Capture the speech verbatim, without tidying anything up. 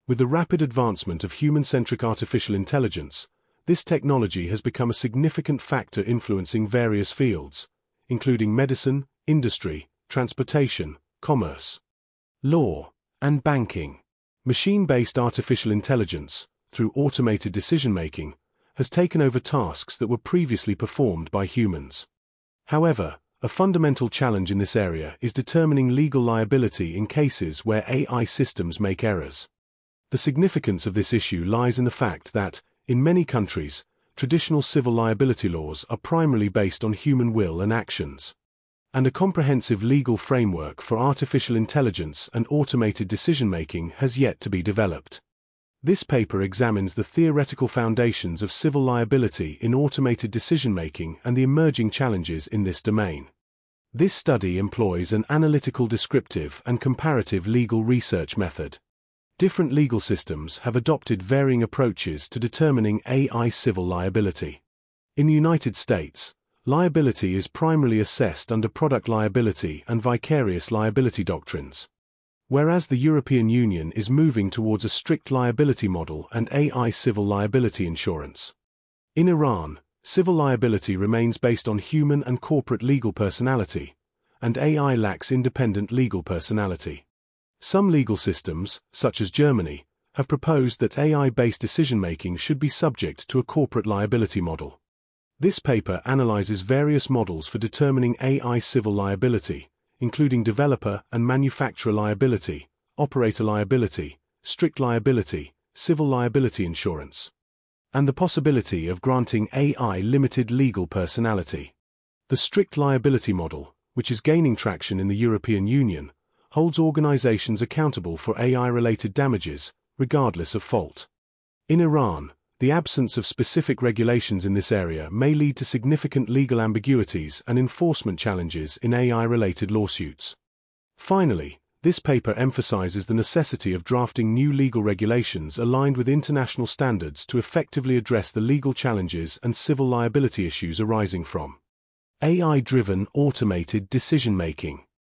With the rapid advancement of human-centric artificial intelligence, this technology has become a significant factor influencing various fields, including medicine, industry, transportation, commerce, law, and banking. Machine-based artificial intelligence, through automated decision-making, has taken over tasks that were previously performed by humans. However, a fundamental challenge in this area is determining legal liability in cases where A I systems make errors. The significance of this issue lies in the fact that, in many countries, traditional civil liability laws are primarily based on human will and actions, and a comprehensive legal framework for artificial intelligence and automated decision-making has yet to be developed. This paper examines the theoretical foundations of civil liability in automated decision-making and the emerging challenges in this domain. This study employs an analytical descriptive and comparative legal research method. Different legal systems have adopted varying approaches to determining A I civil liability. In the United States, liability is primarily assessed under product liability and vicarious liability doctrines, whereas the European Union is moving towards a strict liability model and A I civil liability insurance. In Iran, civil liability remains based on human and corporate legal personality, and A I lacks independent legal personality. Some legal systems, such as Germany, have proposed that A I-based decision-making should be subject to a corporate liability model. This paper analyzes various models for determining A I civil liability, including developer and manufacturer liability, operator liability, strict liability, civil liability insurance, and the possibility of granting A I limited legal personality. The strict liability model, which is gaining traction in the European Union, holds organizations accountable for A I-related damages, regardless of fault. In Iran, the absence of specific regulations in this area may lead to significant legal ambiguities and enforcement challenges in A I-related lawsuits. Finally, this paper emphasizes the necessity of drafting new legal regulations aligned with international standards to effectively address the legal challenges and civil liability issues arising from A I-driven automated decision-making.